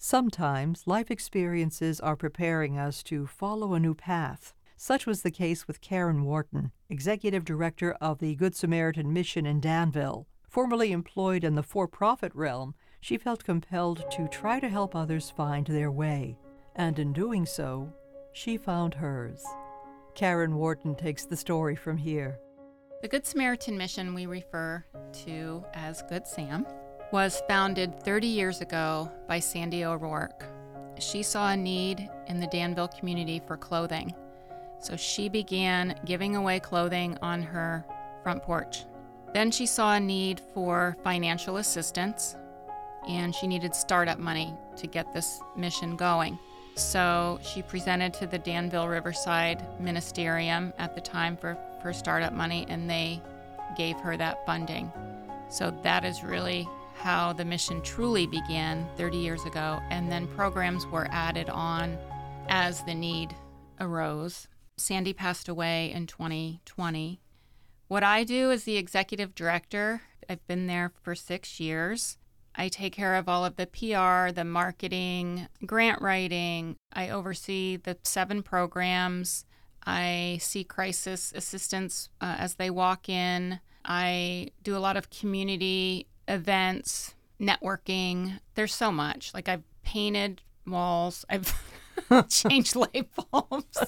Sometimes life experiences are preparing us to follow a new path. Such was the case with Karen Wharton, Executive Director of the Good Samaritan Mission in Danville. Formerly employed in the for-profit realm, she felt compelled to try to help others find their way. And in doing so, she found hers. Karen Wharton takes the story from here. The Good Samaritan Mission we refer to as Good Sam was founded 30 years ago by Sandy O'Rourke. She saw a need in the Danville community for clothing, so she began giving away clothing on her front porch. Then she saw a need for financial assistance, and she needed startup money to get this mission going. So she presented to the Danville Riverside Ministerium at the time for startup money, and they gave her that funding. So that is really how the mission truly began 30 years ago, and then programs were added on as the need arose. Sandy passed away in 2020. What I do as the executive director, I've been there for 6 years. I take care of all of the PR, the marketing, grant writing. I oversee the 7 programs. I see crisis assistants as they walk in. I do a lot of community events, networking. There's so much. Like, I've painted walls. I've changed light bulbs,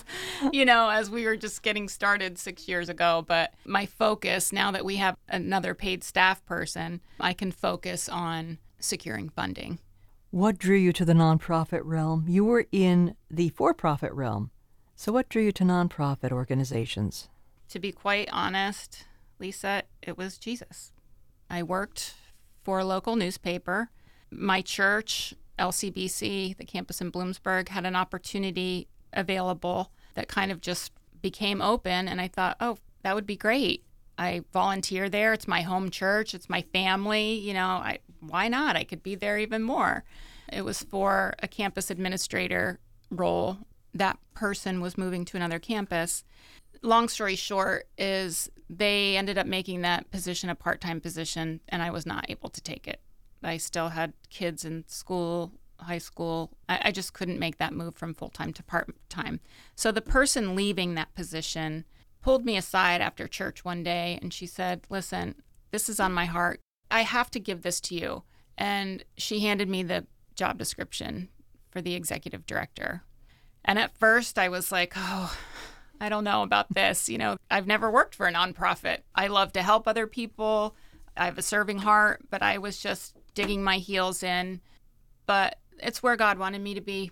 as we were just getting started 6 years ago. But my focus, now that we have another paid staff person, I can focus on securing funding. What drew you to the nonprofit realm? You were in the for-profit realm. So what drew you to nonprofit organizations? To be quite honest, Lisa, it was Jesus. I worked for a local newspaper. My church, LCBC, the campus in Bloomsburg, had an opportunity available that kind of just became open, and I thought, oh, that would be great. I volunteer there. It's my home church. It's my family. Why not? I could be there even more. It was for a campus administrator role. That person was moving to another campus. Long story short is they ended up making that position a part-time position, and I was not able to take it. I still had kids in school, high school. I just couldn't make that move from full-time to part-time. So the person leaving that position pulled me aside after church one day, and she said, listen, this is on my heart. I have to give this to you. And she handed me the job description for the executive director. And at first I was like, oh, I don't know about this. I've never worked for a nonprofit. I love to help other people. I have a serving heart, but I was just digging my heels in. But it's where God wanted me to be.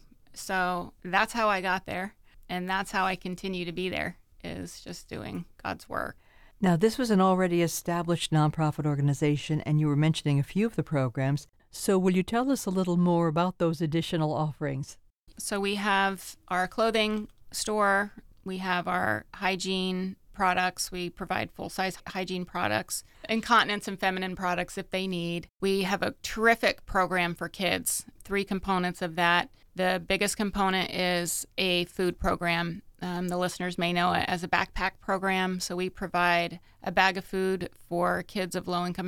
So that's how I got there. And that's how I continue to be there, is just doing God's work. Now, this was an already established nonprofit organization, and you were mentioning a few of the programs. So will you tell us a little more about those additional offerings? So we have our clothing store. We have our hygiene products. We provide full-size hygiene products, incontinence and feminine products if they need. We have a terrific program for kids, 3 components of that. The biggest component is a food program. The listeners may know it as a backpack program. So we provide a bag of food for kids of low-income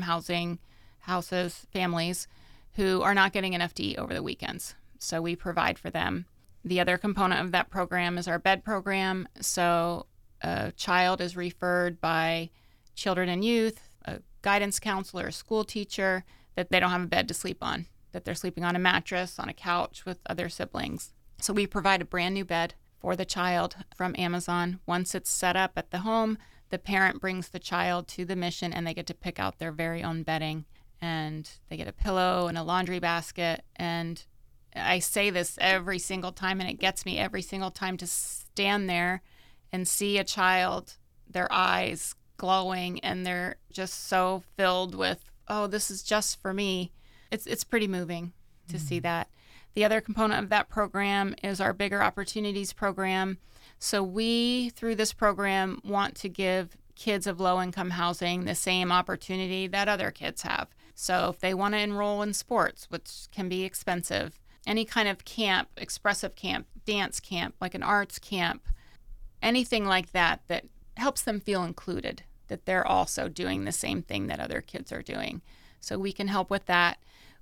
houses, families who are not getting enough to eat over the weekends. So we provide for them. The other component of that program is our bed program. So a child is referred by children and youth, a guidance counselor, a school teacher, that they don't have a bed to sleep on, that they're sleeping on a mattress, on a couch with other siblings. So we provide a brand new bed for the child from Amazon. Once it's set up at the home, the parent brings the child to the mission and they get to pick out their very own bedding. And they get a pillow and a laundry basket. And I say this every single time, and it gets me every single time to stand there and see a child, their eyes glowing, and they're just so filled with, oh, this is just for me. It's pretty moving to see that. The other component of that program is our Bigger Opportunities program. So we, through this program, want to give kids of low-income housing the same opportunity that other kids have. So if they want to enroll in sports, which can be expensive, any kind of camp, expressive camp, dance camp, like an arts camp, anything like that that helps them feel included, that they're also doing the same thing that other kids are doing. So we can help with that.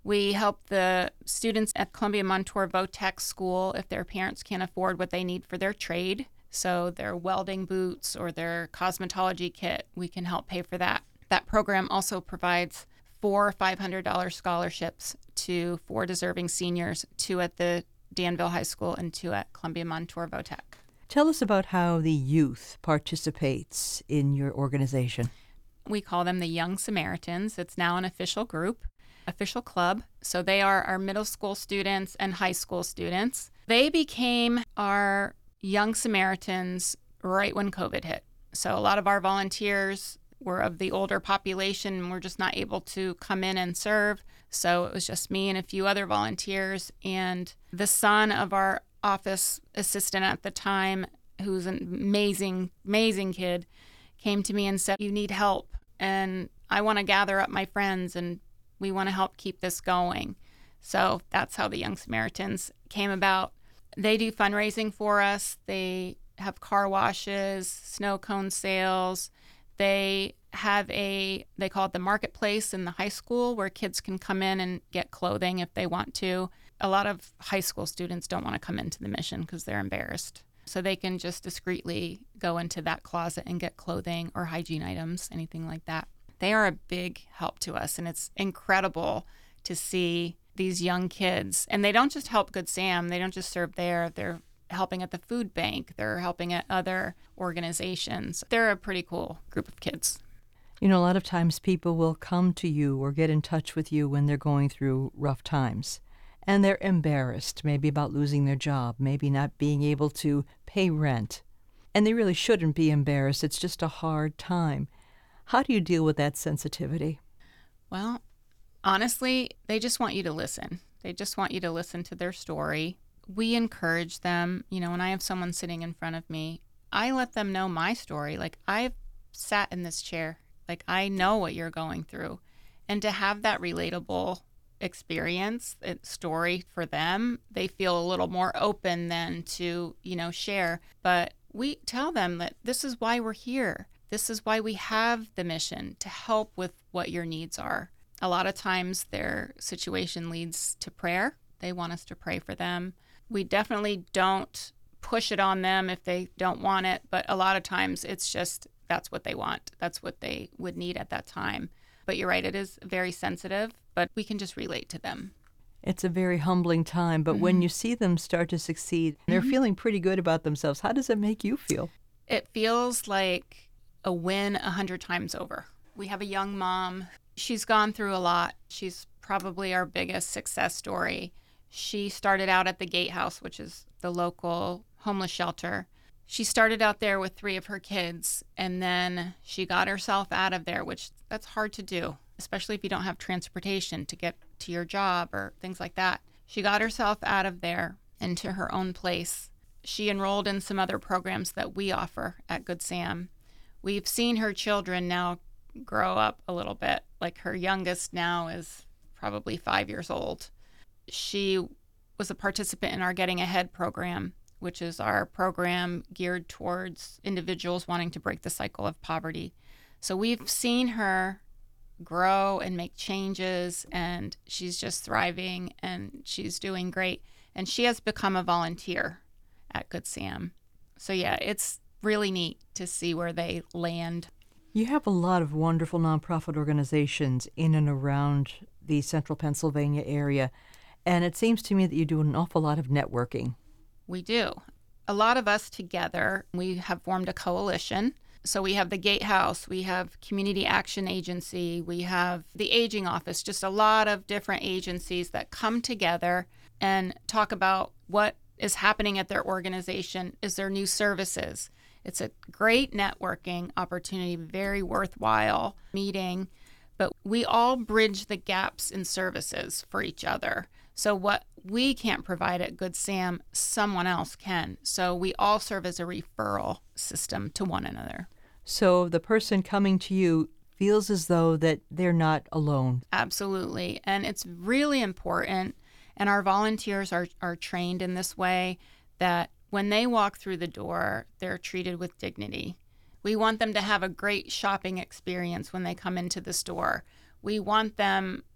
We help the students at Columbia Montour Votech School if their parents can't afford what they need for their trade. So their welding boots or their cosmetology kit, we can help pay for that. That program also provides 4 $500 scholarships to 4 deserving seniors, 2 at the Danville High School and 2 at Columbia Montour Votech. Tell us about how the youth participates in your organization. We call them the Young Samaritans. It's now an official group, official club. So they are our middle school students and high school students. They became our Young Samaritans right when COVID hit. So a lot of our volunteers were of the older population and were just not able to come in and serve. So it was just me and a few other volunteers. And the son of our office assistant at the time, who's an amazing, amazing kid, came to me and said, "You need help. And I want to gather up my friends and we want to help keep this going." So that's how the Young Samaritans came about. They do fundraising for us. They have car washes, snow cone sales. They have they call it the marketplace in the high school where kids can come in and get clothing if they want to. A lot of high school students don't want to come into the mission because they're embarrassed. So they can just discreetly go into that closet and get clothing or hygiene items, anything like that. They are a big help to us, and it's incredible to see these young kids. And they don't just help Good Sam. They don't just serve there. They're helping at the food bank. They're helping at other organizations. They're a pretty cool group of kids. You know, a lot of times people will come to you or get in touch with you when they're going through rough times. And they're embarrassed, maybe about losing their job, maybe not being able to pay rent. And they really shouldn't be embarrassed. It's just a hard time. How do you deal with that sensitivity? Well, honestly, they just want you to listen. They just want you to listen to their story. We encourage them. You know, when I have someone sitting in front of me, I let them know my story. Like, I've sat in this chair. Like, I know what you're going through. And to have that relatable experience, story for them, they feel a little more open than to, share. But we tell them that this is why we're here. This is why we have the mission to help with what your needs are. A lot of times their situation leads to prayer. They want us to pray for them. We definitely don't push it on them if they don't want it, but a lot of times it's just that's what they want. That's what they would need at that time. But you're right, it is very sensitive, but we can just relate to them. It's a very humbling time, but when you see them start to succeed, they're feeling pretty good about themselves. How does it make you feel? It feels like a win 100 times over. We have a young mom. She's gone through a lot. She's probably our biggest success story. She started out at the Gatehouse, which is the local homeless shelter. She started out there with 3 of her kids, and then she got herself out of there, which that's hard to do, especially if you don't have transportation to get to your job or things like that. She got herself out of there into her own place. She enrolled in some other programs that we offer at Good Sam. We've seen her children now grow up a little bit. Like, her youngest now is probably 5 years old. She was a participant in our Getting Ahead program, which is our program geared towards individuals wanting to break the cycle of poverty. So we've seen her grow and make changes, and she's just thriving, and she's doing great. And she has become a volunteer at Good Sam. So yeah, it's really neat to see where they land. You have a lot of wonderful nonprofit organizations in and around the central Pennsylvania area, and it seems to me that you do an awful lot of networking. We do. A lot of us together, we have formed a coalition. So we have the Gatehouse, we have Community Action Agency, we have the Aging Office, just a lot of different agencies that come together and talk about what is happening at their organization. Is there new services? It's a great networking opportunity, very worthwhile meeting, but we all bridge the gaps in services for each other. So what we can't provide at Good Sam, someone else can. So we all serve as a referral system to one another. So the person coming to you feels as though that they're not alone. Absolutely. And it's really important, and our volunteers are trained in this way, that when they walk through the door, they're treated with dignity. We want them to have a great shopping experience when they come into the store. We want them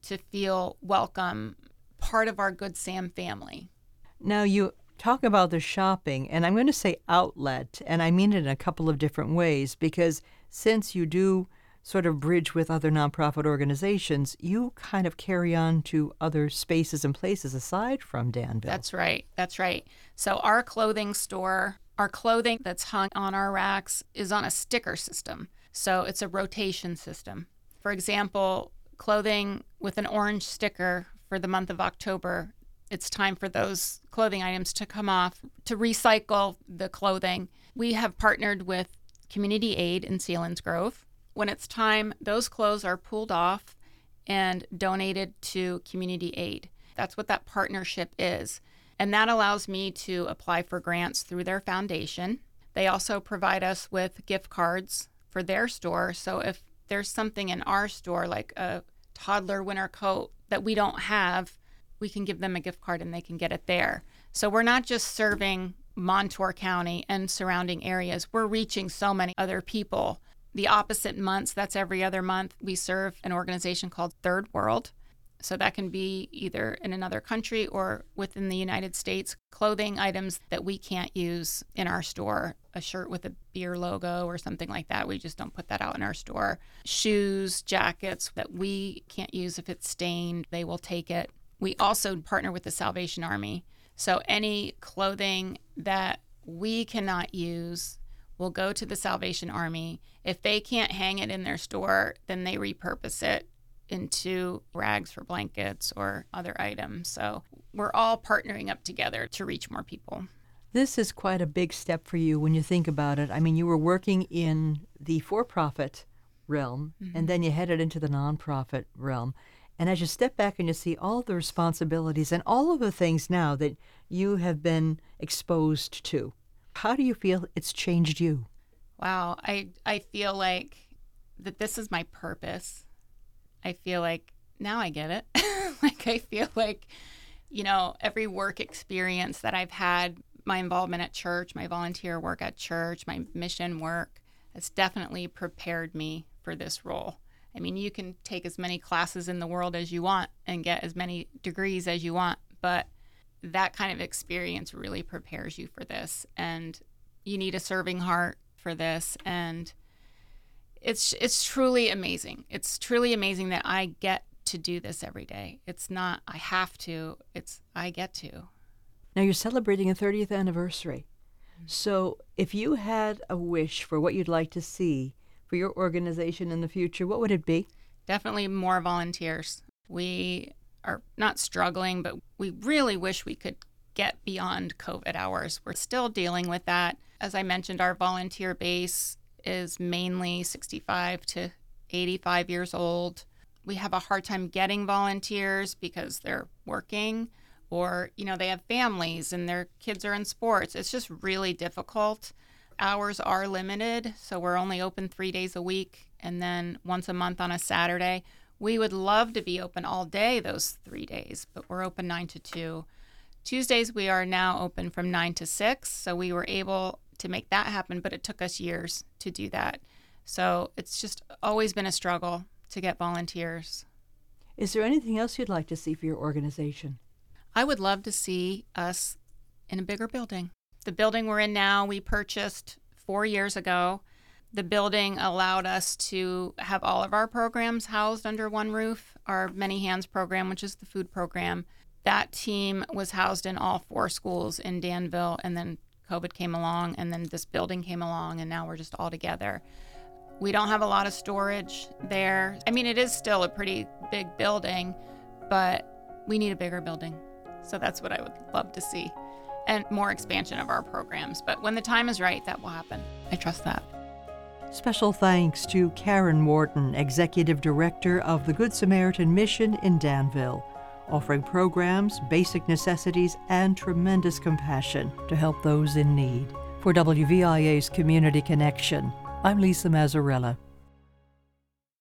to feel welcome, part of our Good Sam family. Now, you talk about the shopping, and I'm going to say outlet, and I mean it in a couple of different ways, because since you do sort of bridge with other nonprofit organizations, you kind of carry on to other spaces and places aside from Danville. That's right. That's right. So our clothing store, our clothing that's hung on our racks is on a sticker system. So it's a rotation system. For example, clothing with an orange sticker for the month of October, it's time for those clothing items to come off, to recycle the clothing. We have partnered with Community Aid in Selinsgrove. When it's time, those clothes are pulled off and donated to Community Aid. That's what that partnership is. And that allows me to apply for grants through their foundation. They also provide us with gift cards for their store. So if there's something in our store, like a toddler winter coat that we don't have, we can give them a gift card and they can get it there. So we're not just serving Montour County and surrounding areas. We're reaching so many other people. The opposite months, that's every other month, we serve an organization called Third World. So that can be either in another country or within the United States, clothing items that we can't use in our store, a shirt with a beer logo or something like that. We just don't put that out in our store. Shoes, jackets that we can't use if it's stained, they will take it. We also partner with the Salvation Army. So any clothing that we cannot use will go to the Salvation Army. If they can't hang it in their store, then they repurpose it into rags for blankets or other items. So we're all partnering up together to reach more people. This is quite a big step for you when you think about it. I mean, you were working in the for-profit realm, and then you headed into the nonprofit realm. And as you step back and you see all the responsibilities and all of the things now that you have been exposed to, how do you feel it's changed you? Wow, I feel like that this is my purpose. I feel like now I get it. Like I feel like, every work experience that I've had, my involvement at church, my volunteer work at church, my mission work has definitely prepared me for this role. I mean, you can take as many classes in the world as you want and get as many degrees as you want, but that kind of experience really prepares you for this. And you need a serving heart for this. And it's truly amazing. It's truly amazing that I get to do this every day. It's not I have to, it's I get to. Now you're celebrating a 30th anniversary. So if you had a wish for what you'd like to see for your organization in the future, what would it be? Definitely more volunteers. We are not struggling, but we really wish we could get beyond COVID hours. We're still dealing with that. As I mentioned, our volunteer base is mainly 65 to 85 years old. We have a hard time getting volunteers because they're working or, they have families and their kids are in sports. It's just really difficult. Hours are limited, so we're only open 3 days a week and then once a month on a Saturday. We would love to be open all day those 3 days, but we're open 9 to 2. Tuesdays, we are now open from 9 to 6, so we were able to make that happen, but it took us years to do that. So it's just always been a struggle to get volunteers. Is there anything else you'd like to see for your organization? I would love to see us in a bigger building. The building we're in now, we purchased 4 years ago. The building allowed us to have all of our programs housed under one roof. Our Many Hands program, which is the food program, that team was housed in all 4 schools in Danville, and then COVID came along, and then this building came along, and now we're just all together. We don't have a lot of storage there. I mean, it is still a pretty big building, but we need a bigger building. So that's what I would love to see, and more expansion of our programs. But when the time is right, that will happen. I trust that. Special thanks to Karen Wharton, Executive Director of the Good Samaritan Mission in Danville, offering programs, basic necessities, and tremendous compassion to help those in need. For WVIA's Community Connection, I'm Lisa Mazzarella.